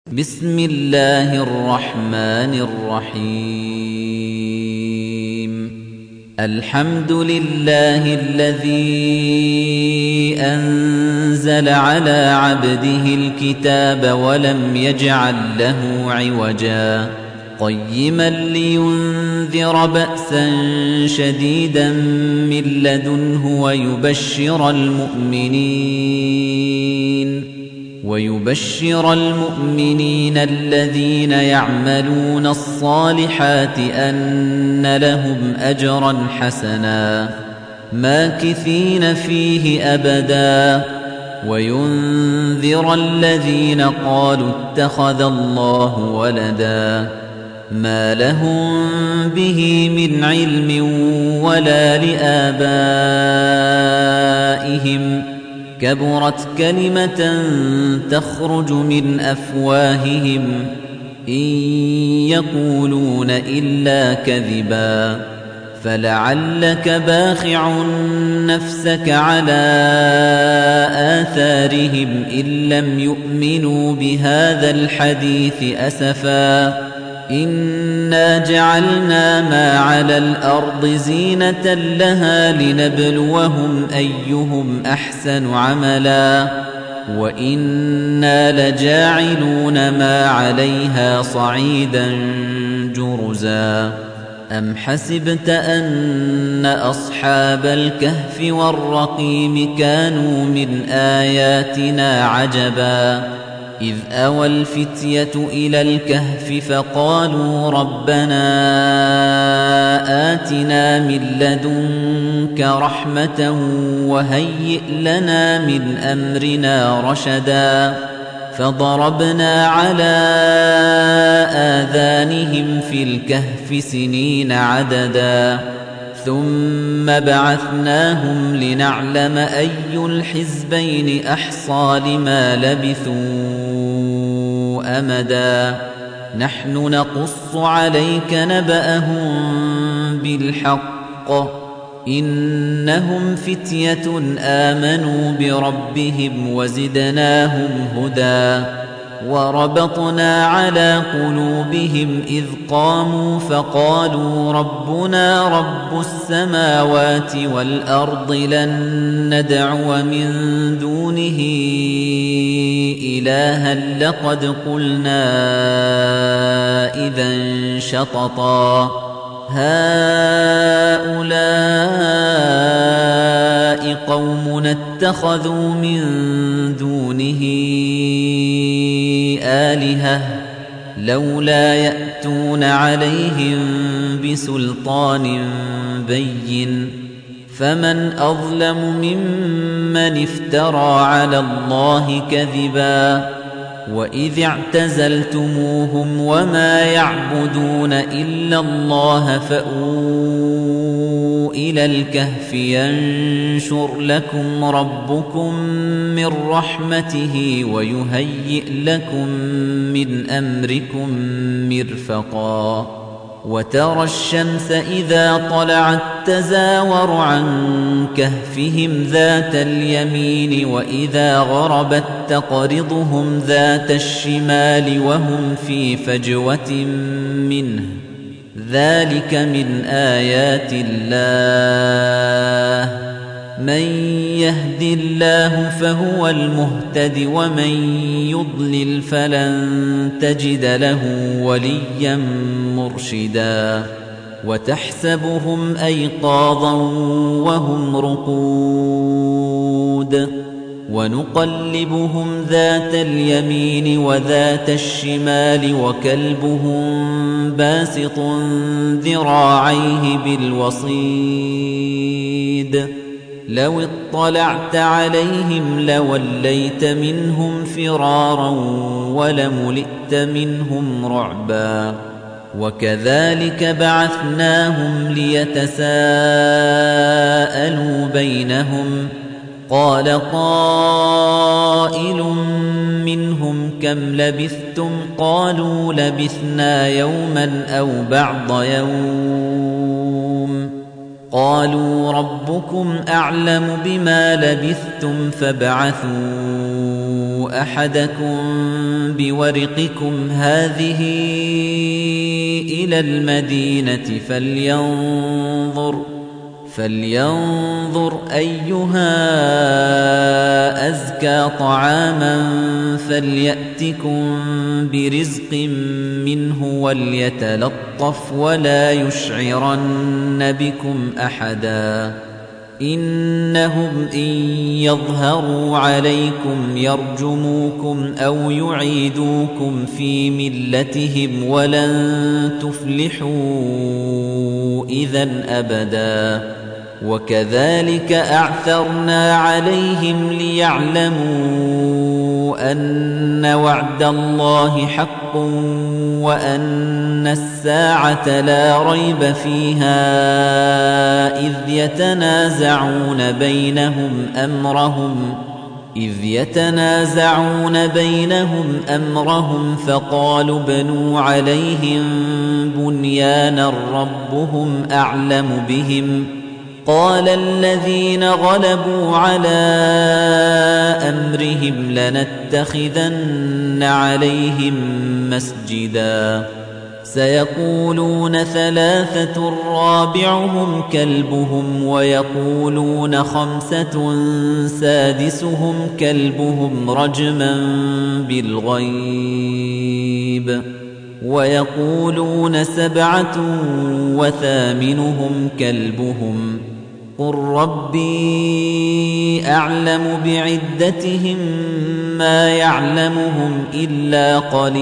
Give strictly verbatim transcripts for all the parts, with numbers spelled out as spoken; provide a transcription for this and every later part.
بسم الله الرحمن الرحيم الحمد لله الذي أنزل على عبده الكتاب ولم يجعل له عوجا قيما لينذر بأسا شديدا من لدنه ويبشر المؤمنين ويبشر المؤمنين الذين يعملون الصالحات أن لهم أجرا حسنا ماكثين فيه أبدا وينذر الذين قالوا اتخذ الله ولدا ما لهم به من علم ولا لآبائهم كبرت كلمة تخرج من أفواههم إن يقولون إلا كذبا فلعلك باخع نفسك على آثارهم إن لم يؤمنوا بهذا الحديث أسفا إنا جعلنا ما على الأرض زينة لها لنبلوهم أيهم أحسن عملا وإنا لجاعلون ما عليها صعيدا جرزا أم حسبت أن أصحاب الكهف والرقيم كانوا من آياتنا عجبا إذ أوى الفتية إلى الكهف فقالوا ربنا آتنا من لدنك رحمة وهيئ لنا من أمرنا رشدا فضربنا على آذانهم في الكهف سنين عددا ثم بعثناهم لنعلم أي الحزبين أحصى لما لبثوا أمدا نحن نقص عليك نبأهم بالحق إنهم فتية آمنوا بربهم وزدناهم هدى وربطنا على قلوبهم إذ قاموا فقالوا ربنا رب السماوات والأرض لن ندعو من دونه إلها لقد قلنا إذا شططا هؤلاء قوم اتخذوا من دونه آلهة لولا يأتون عليهم بسلطان بين فمن أظلم ممن افترى على الله كذبا وإذ اعتزلتموهم وما يعبدون إلا الله فأووا إلى الكهف ينشر لكم ربكم من رحمته ويهيئ لكم من أمركم مرفقا وترى الشمس إذا طلعت تزاور عن كهفهم ذات اليمين وإذا غربت تقرضهم ذات الشمال وهم في فجوة منه ذلك من آيات الله من يهد الله فهو المهتد ومن يضلل فلن تجد له وليا مرشدا وتحسبهم أيقاظا وهم رقود ونقلبهم ذات اليمين وذات الشمال وكلبهم باسط ذراعيه بالوصيد لو اطلعت عليهم لوليت منهم فرارا ولملئت منهم رعبا وكذلك بعثناهم ليتساءلوا بينهم قال قائل منهم كم لبثتم قالوا لبثنا يوما أو بعض يوم قالوا ربكم أعلم بما لبثتم فابعثوا أحدكم بورقكم هذه إلى المدينة فلينظر فلينظر أيها أزكى طعاما فليأتكم برزق منه وليتلطف ولا يشعرن بكم أحدا إنهم إن يظهروا عليكم يرجموكم أو يعيدوكم في ملتهم ولن تفلحوا إذن أبدا وكذلك أعثرنا عليهم ليعلموا أن وعد الله حق وأن الساعة لا ريب فيها إذ يتنازعون بينهم أمرهم إذ يتنازعون بينهم أمرهم فقالوا ابنوا عليهم بنيانا ربهم أعلم بهم قال الذين غلبوا على أمرهم لنتخذن عليهم مسجدا سيقولون ثلاثة رابعهم كلبهم ويقولون خمسة سادسهم كلبهم رجما بالغيب ويقولون سبعة وثامنهم كلبهم قل ربي أعلم بعدتهم ما يعلمهم إلا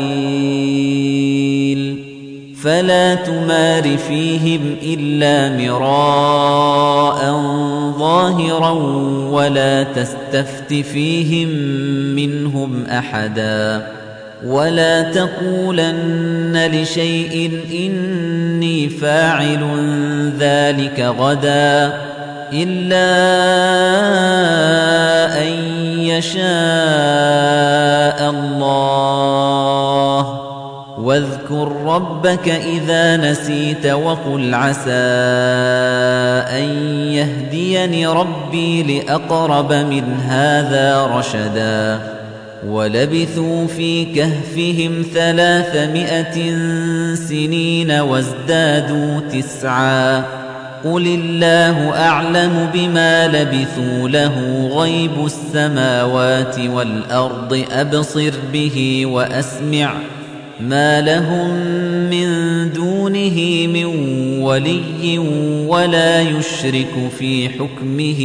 قليل فلا تمار فيهم إلا مراء ظاهرا ولا تستفت فيهم منهم أحدا ولا تقولن لشيء إني فاعل ذلك غدا إلا أن يشاء الله واذكر ربك إذا نسيت وقل عسى أن يهديني ربي لأقرب من هذا رشدا ولبثوا في كهفهم ثلاثمائة سنين وازدادوا تسعا قل الله أعلم بما لبثوا له غيب السماوات والأرض أبصر به وأسمع ما لهم من دونه من ولي ولا يشرك في حكمه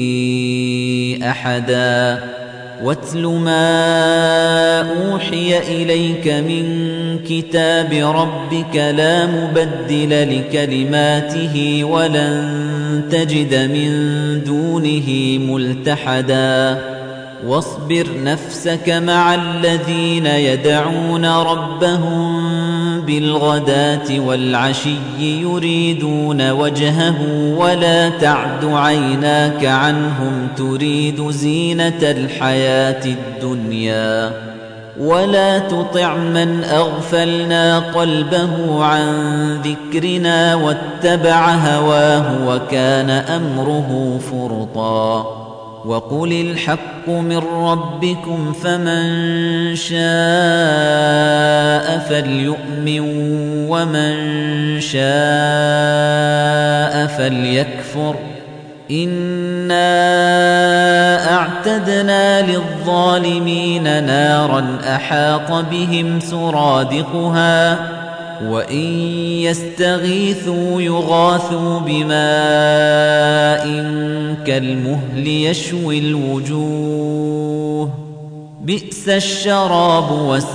أحدا واتل ما أوحي إليك من كتاب ربك لا مبدل لكلماته ولن تجد من دونه ملتحدا واصبر نفسك مع الذين يدعون ربهم بالغداة والعشي يريدون وجهه ولا تعد عيناك عنهم تريد زينة الحياة الدنيا ولا تطع من أغفلنا قلبه عن ذكرنا واتبع هواه وكان أمره فرطا وقل الحق من ربكم فمن شاء فليؤمن ومن شاء فليكفر إنا أعتدنا للظالمين نارا أحاط بهم سرادقها وإن يستغيثوا يغاثوا بماء كالمهل يشوي الوجوه بئس الشراب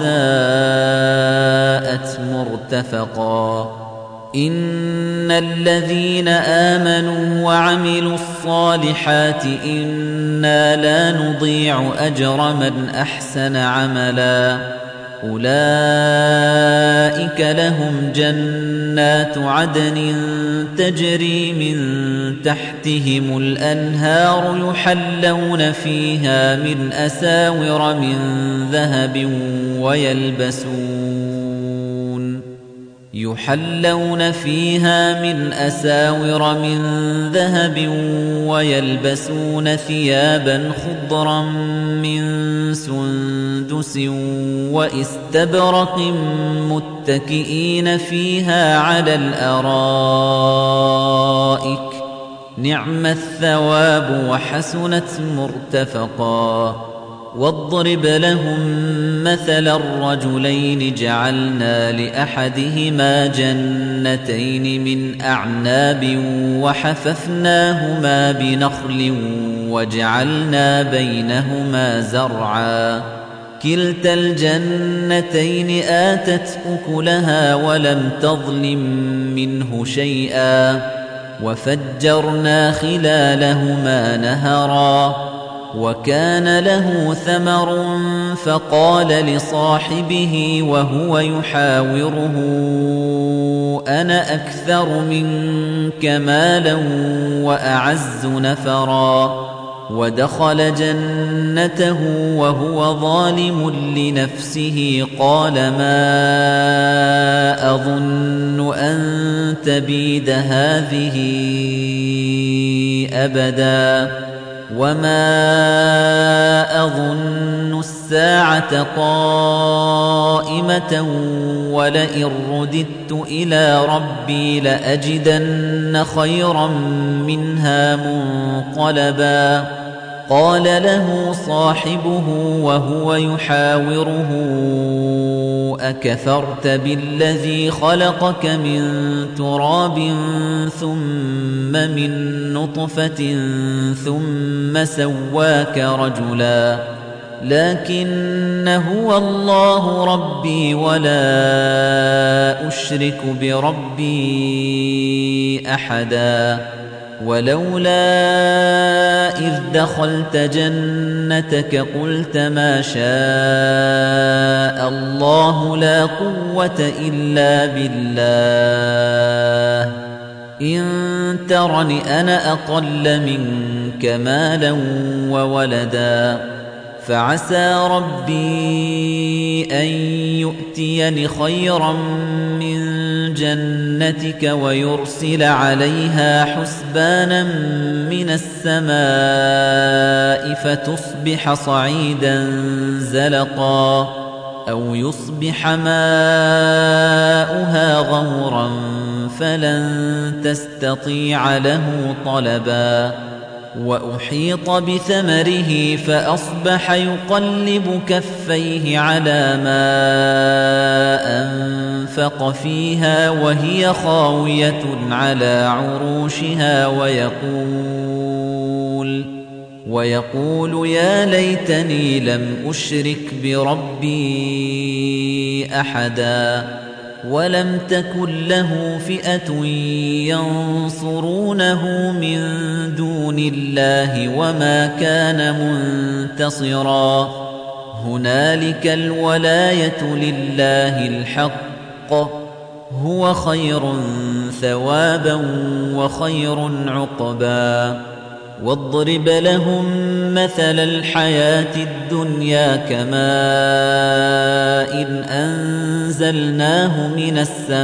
وساءت مرتفقا إن الذين آمنوا وعملوا الصالحات إنا لا نضيع أجر من أحسن عملا أولئك لهم جنات عدن تجري من تحتهم الأنهار يحلون فيها من أساور من ذهب ويلبسون يحلون فيها من أساور من ذهب ويلبسون ثيابا خضرا من سندس وإستبرق متكئين فيها على الأرائك نعم الثواب وحسنت مرتفقا واضرب لهم مثل الرجلين جعلنا لأحدهما جنتين من أعناب وحففناهما بنخل وجعلنا بينهما زرعا كلتا الجنتين آتت أكلها ولم تظلم منه شيئا وفجرنا خلالهما نهرا وكان له ثمر فقال لصاحبه وهو يحاوره أنا أكثر منك مالا وأعز نفرا ودخل جنته وهو ظالم لنفسه قال ما أظن أن تبيد هذه أبدا وما أظن الساعة قائمة ولئن رددت إلى ربي لأجدن خيرا منها منقلبا قال له صاحبه وهو يحاوره أكفرت بالذي خلقك من تراب ثم من نطفة ثم سواك رجلا لكن هو الله ربي ولا أشرك بربي أحدا ولولا إذ دخلت جنتك قلت ما شاء الله لا قوة إلا بالله إن ترني أنا أقل منك مالا وولدا فعسى ربي أن يؤتيني خيرا من جنتك ويرسل عليها حسبانا من السماء فتصبح صعيدا زلقا أو يصبح ماؤها غورا فلن تستطيع له طلبا وأحيط بثمره فأصبح يقلب كفيه على ما أنفق فيها وهي خاوية على عروشها ويقول ويقول يا ليتني لم أشرك بربي أحدا ولم تكن له فئة ينصرونه من دون الله وما كان منتصرا هنالك الولاية لله الحق هو خير ثوابا وخير عقبا واضرب لهم مثل الحياة الدنيا كماء أنزلناه من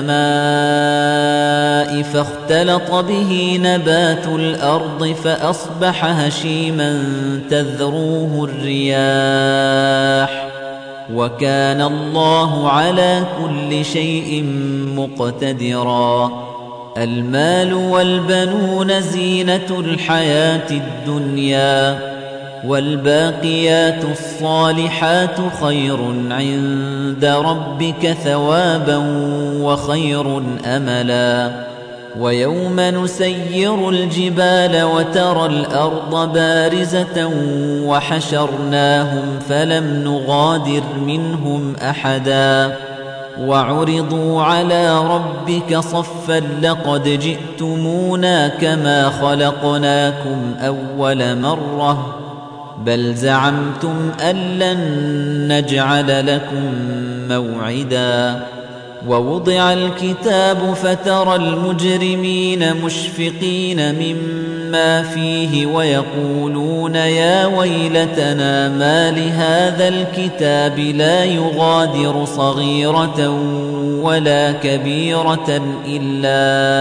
السماء فاختلط به نبات الأرض فأصبح هشيما تذروه الرياح وكان الله على كل شيء مقتدرا المال والبنون زينة الحياة الدنيا والباقيات الصالحات خير عند ربك ثوابا وخير أملا ويوم نسير الجبال وترى الأرض بارزة وحشرناهم فلم نغادر منهم أحدا وعرضوا على ربك صفا لقد جئتمونا كما خلقناكم أول مرة بل زعمتم أن لن نجعل لكم موعدا ووضع الكتاب فترى المجرمين مشفقين مما فيه ويقولون يا ويلتنا ما لهذا الكتاب لا يغادر صغيرة ولا كبيرة إلا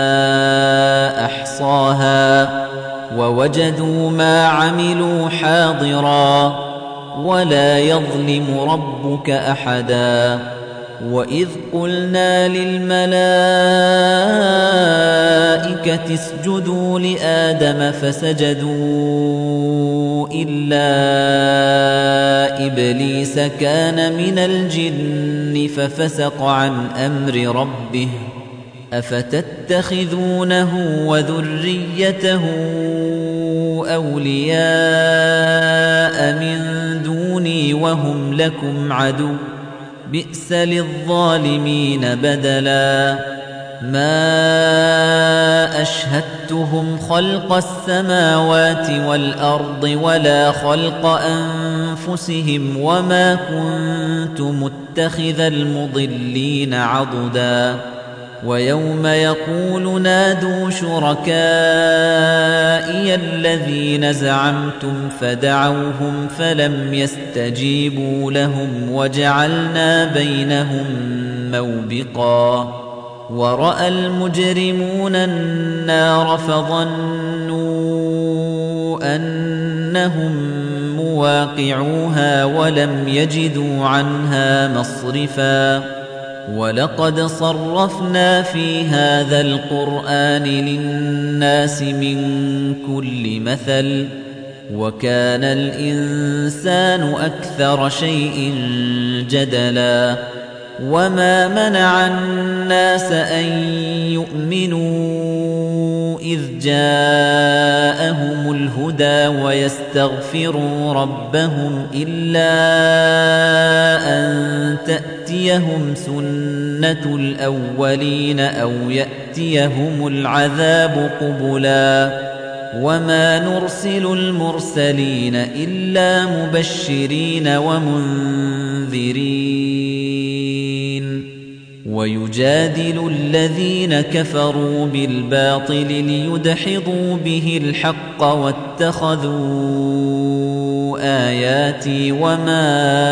أحصاها ووجدوا ما عملوا حاضرا ولا يظلم ربك أحدا وإذ قلنا للملائكة اسجدوا لآدم فسجدوا إلا إبليس كان من الجن ففسق عن أمر ربه أفتتخذونه وذريته أولياء من دوني وهم لكم عدو بئس للظالمين بدلا ما أشهدتهم خلق السماوات والأرض ولا خلق أنفسهم وما كنت متخذ المضلين عضدا ويوم يقول نادوا شركائي الذين زعمتم فدعوهم فلم يستجيبوا لهم وجعلنا بينهم موبقا ورأى المجرمون النار فظنوا أنهم مواقعوها ولم يجدوا عنها مصرفا ولقد صرفنا في هذا القرآن للناس من كل مثل وكان الإنسان أكثر شيء جدلا وما منع الناس أن يؤمنوا إذ جاءهم الهدى ويستغفروا ربهم إلا أن تأتيهم سنة الأولين أو يأتيهم العذاب قبلا وما نرسل المرسلين إلا مبشرين ومنذرين ويجادل الذين كفروا بالباطل ليدحضوا به الحق واتخذوا آياتي وما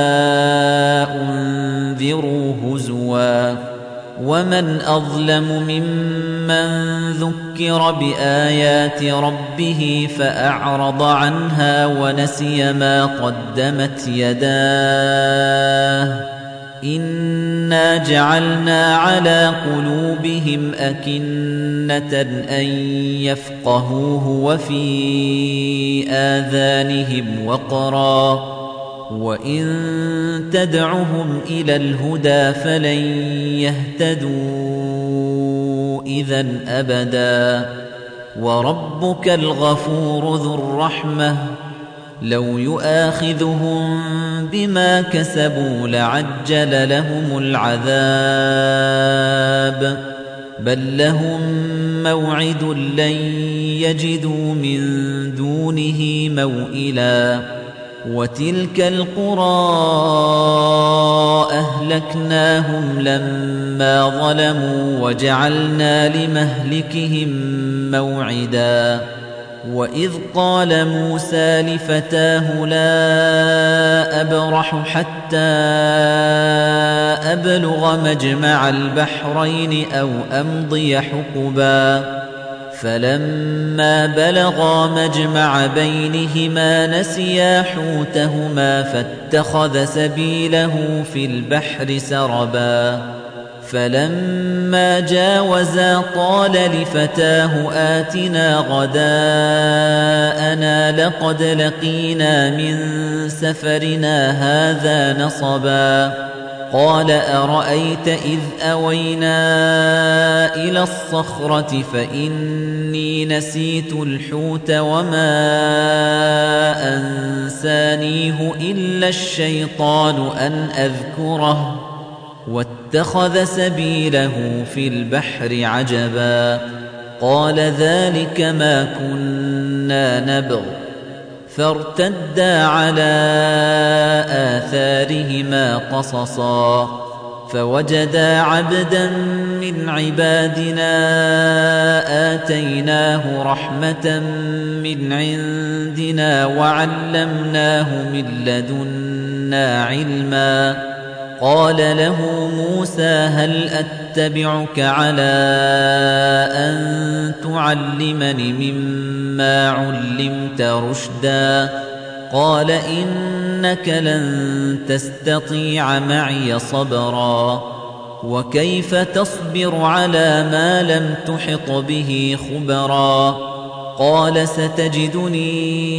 أنذروا هزوا ومن أظلم ممن ذكر بآيات ربه فأعرض عنها ونسي ما قدمت يداه إنا جعلنا على قلوبهم أكنة أن يفقهوه وفي آذانهم وقرا وإن تدعهم إلى الهدى فلن يهتدوا إذن أبدا وربك الغفور ذو الرحمة لو يؤاخذهم بما كسبوا لعجل لهم العذاب بل لهم موعد لن يجدوا من دونه موئلا وتلك القرى أهلكناهم لما ظلموا وجعلنا لمهلكهم موعدا وإذ قال موسى لفتاه لا أبرح حتى أبلغ مجمع البحرين أو أمضي حقبا فلما بلغا مجمع بينهما نسيا حوتهما فاتخذ سبيله في البحر سربا فلما جاوزا قال لفتاه آتنا غداءنا لقد لقينا من سفرنا هذا نصبا قال أرأيت إذ أوينا إلى الصخرة فإني نسيت الحوت وما أنسانيه إلا الشيطان أن أذكره واتخذ سبيله في البحر عجبا قال ذلك ما كنا نبغ فارتدا على آثارهما قصصا فوجدا عبدا من عبادنا آتيناه رحمة من عندنا وعلمناه من لدنا علما قال له موسى هل أتبعك على أن تعلمني مما علمت رشدا قال إنك لن تستطيع معي صبرا وكيف تصبر على ما لم تحط به خبرا قال ستجدني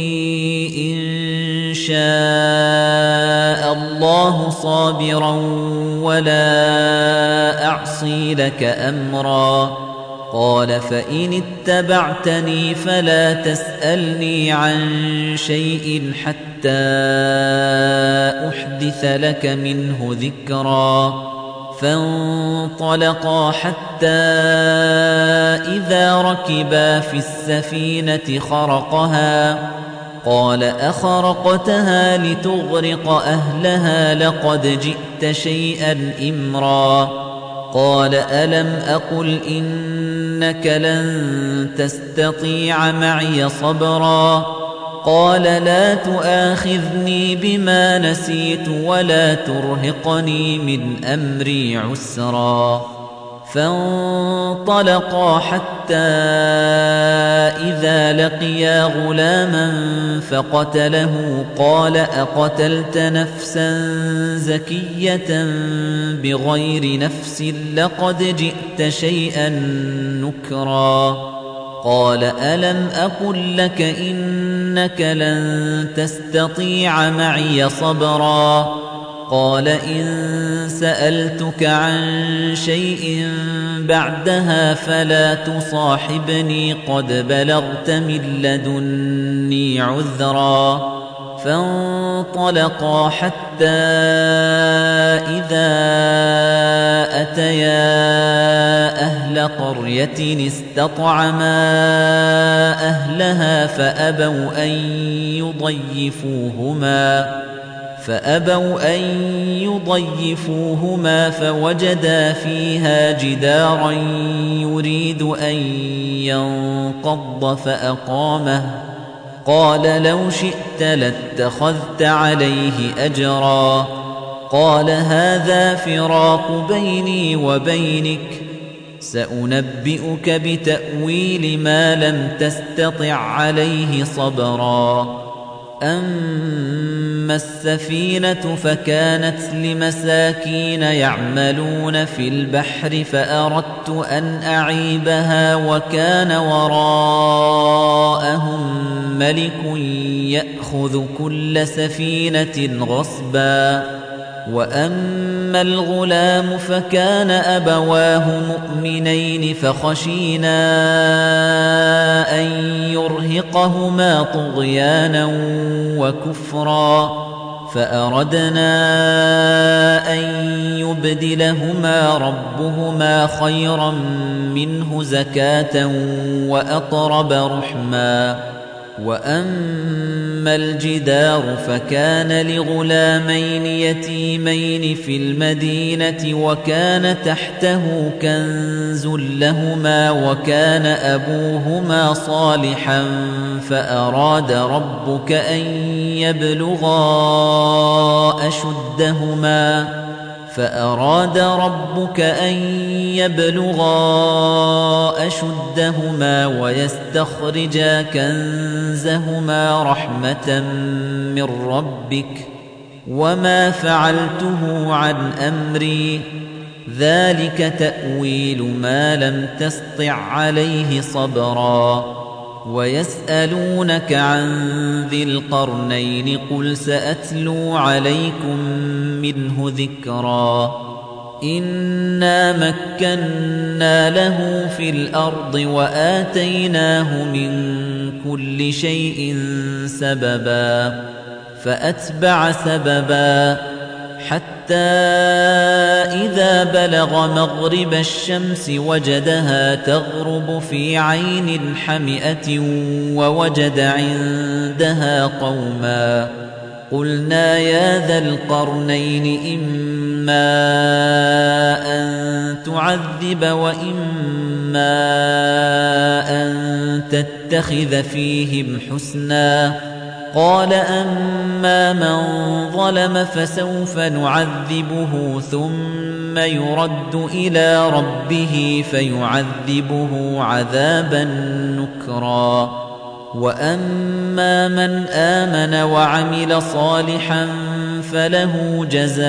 إن شاء الله صابرا ولا أعصي لك أمرا قال فإن اتبعتني فلا تسألني عن شيء حتى أحدث لك منه ذكرا فانطلقا حتى إذا ركبا في السفينة خرقها قال أخرقتها لتغرق أهلها لقد جئت شيئا إمرا قال ألم أقل إنك لن تستطيع معي صبرا قال لا تؤاخذني بما نسيت ولا ترهقني من أمري عسرا فانطلقا حتى إذا لقيا غلاما فقتله قال أقتلت نفسا زكية بغير نفس لقد جئت شيئا نكرا قال ألم أقل لك إنك لن تستطيع معي صبرا قال إن سألتك عن شيء بعدها فلا تصاحبني قد بلغت من لدني عذرا فانطلقا حتى إذا أتيا أهل قرية استطعما أهلها فأبوا أن يضيفوهما فأبوا أن يضيفوهما فوجدا فيها جدارا يريد أن ينقض فأقامه قال لو شئت لاتخذت عليه أجرا قال هذا فراق بيني وبينك سأنبئك بتأويل ما لم تستطع عليه صبرا أما السفينة فكانت لمساكين يعملون في البحر فأردت أن أعيبها وكان وراءهم ملك يأخذ كل سفينة غصبا وأما الغلام فكان أبواه مؤمنين فخشينا أن يرهقهما طغيانا وكفرا فأردنا أن يبدلهما ربهما خيرا منه زكاة وأقرب رحما وأما الجدار فكان لغلامين يتيمين في المدينة وكان تحته كنز لهما وكان أبوهما صالحا فأراد ربك أن يبلغا أشدهما فأراد ربك أن يبلغا أشدهما ويستخرجا كنزهما رحمة من ربك وما فعلته عن أمري ذلك تأويل ما لم تسطع عليه صبرا ويسألونك عن ذي القرنين قل سأتلو عليكم منه ذكرا إنا مكنا له في الأرض وآتيناه من كل شيء سببا فأتبع سببا حتى إذا بلغ مغرب الشمس وجدها تغرب في عين حمئة ووجد عندها قوما قلنا يا ذا القرنين إما إِمَّا أَن تُعَذِّبَ وَإِمَّا أَن تَتَّخِذَ فِيهِمْ حُسْنًا قَالَ أَمَّا مَن ظَلَمَ فَسَوْفَ نُعَذِّبُهُ ثُمَّ يُرَدُّ إِلَى رَبِّهِ فَيُعَذِّبُهُ عَذَابًا نُكْرًا وَأَمَّا مَنْ آمَنَ وَعَمِلَ صَالِحًا فَلَهُ جَزَاءً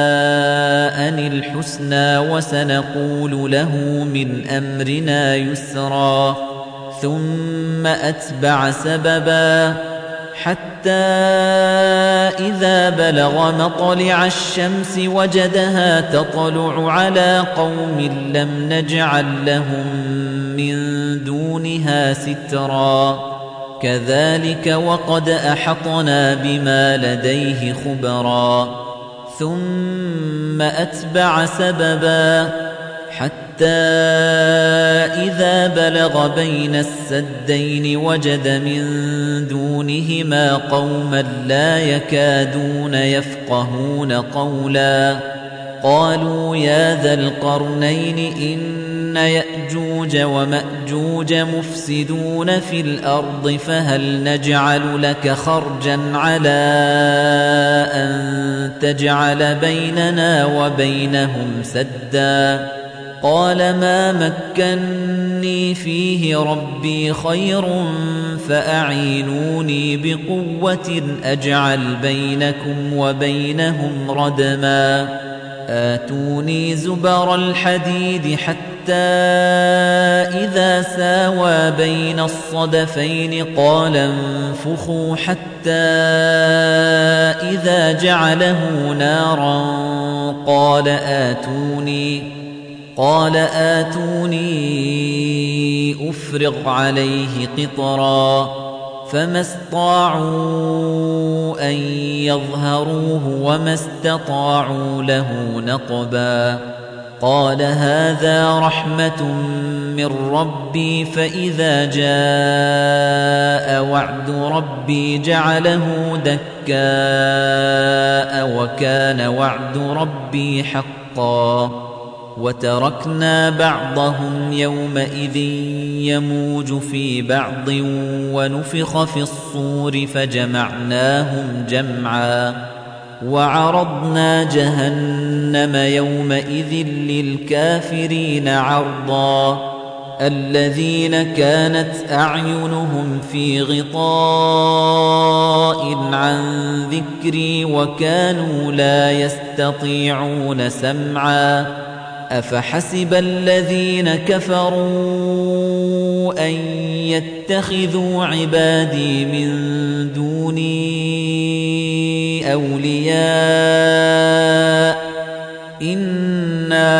الْحُسْنَى وَسَنَقُولُ لَهُ مِنْ أَمْرِنَا يُسْرًا ثُمَّ أَتْبَعَ سَبَبًا حَتَّى إِذَا بَلَغَ مَطْلِعَ الشَّمْسِ وَجَدَهَا تَطْلُعُ عَلَى قَوْمٍ لَّمْ نَجْعَل لَّهُم مِّن دُونِهَا سِتْرًا كَذَلِكَ وَقَدْ أَحَطْنَا بِمَا لَدَيْهِ خُبْرًا ثُمَّ أَتْبَعَ سَبَبًا حَتَّى إِذَا بَلَغَ بَيْنَ السَّدَّيْنِ وَجَدَ مِن دُونِهِمَا قَوْمًا لَّا يَكَادُونَ يَفْقَهُونَ قَوْلًا قَالُوا يَا ذَا الْقَرْنَيْنِ إِنَّ يَأْجُوجَ وَمَأْجُوجَ مُفْسِدُونَ فِي الْأَرْضِ فَهَلْ نَجْعَلُ لَكَ خَرْجًا عَلَىٰ أَن تَجْعَلَ بَيْنَنَا وَبَيْنَهُمْ سَدًّا قَالَ مَا مَكَّنِّي فِيهِ رَبِّي خَيْرٌ فَأَعِينُونِي بِقُوَّةٍ أَجْعَلْ بَيْنَكُمْ وَبَيْنَهُمْ رَدْمًا آتوني زبر الحديد حتى إذا ساوى بين الصدفين قال انفخوا حتى إذا جعله نارا قال آتوني قال آتوني أفرغ عليه قطرا فما استطاعوا أن يظهروه وما استطاعوا له نقبا قال هذا رحمة من ربي فإذا جاء وعد ربي جعله دكاء وكان وعد ربي حقا وتركنا بعضهم يومئذ يموج في بعض ونفخ في الصور فجمعناهم جمعا وعرضنا جهنم يومئذ للكافرين عرضا الذين كانت أعينهم في غطاء عن ذكري وكانوا لا يستطيعون سمعا أفحسب الذين كفروا أن يتخذوا عبادي من دوني أولياء إنا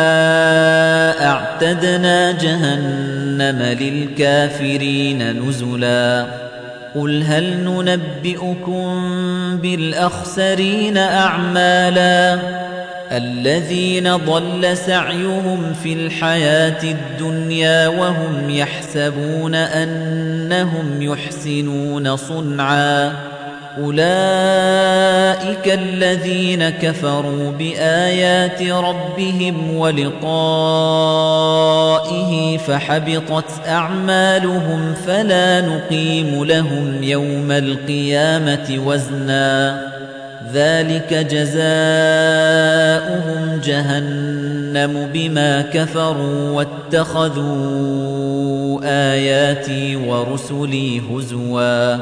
أعتدنا جهنم للكافرين نزلا قل هل ننبئكم بالأخسرين أعمالا الذين ضل سعيهم في الحياة الدنيا وهم يحسبون أنهم يحسنون صنعا أولئك الذين كفروا بآيات ربهم ولقائه فحبطت أعمالهم فلا نقيم لهم يوم القيامة وزنا ذلك جزاؤهم جهنم بما كفروا واتخذوا آياتي ورسلي هزوا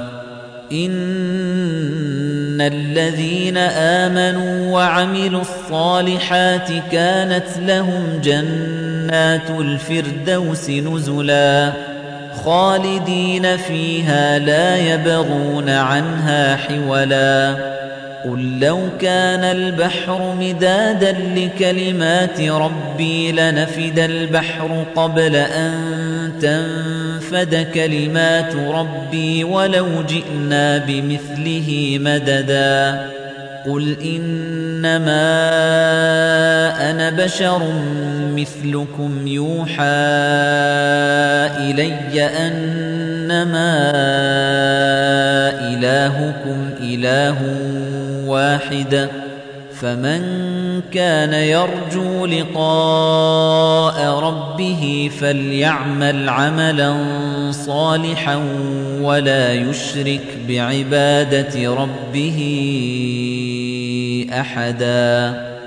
إن الذين آمنوا وعملوا الصالحات كانت لهم جنات الفردوس نزلا خالدين فيها لا يبغون عنها حولا قل لو كان البحر مدادا لكلمات ربي لنفد البحر قبل أن تنفد كلمات ربي ولو جئنا بمثله مددا قل إنما أنا بشر مثلكم يوحى إلي أنما إلهكم إله واحد فمن كان يرجو لقاء ربه فليعمل عملا صالحا ولا يشرك بعبادة ربه أحدا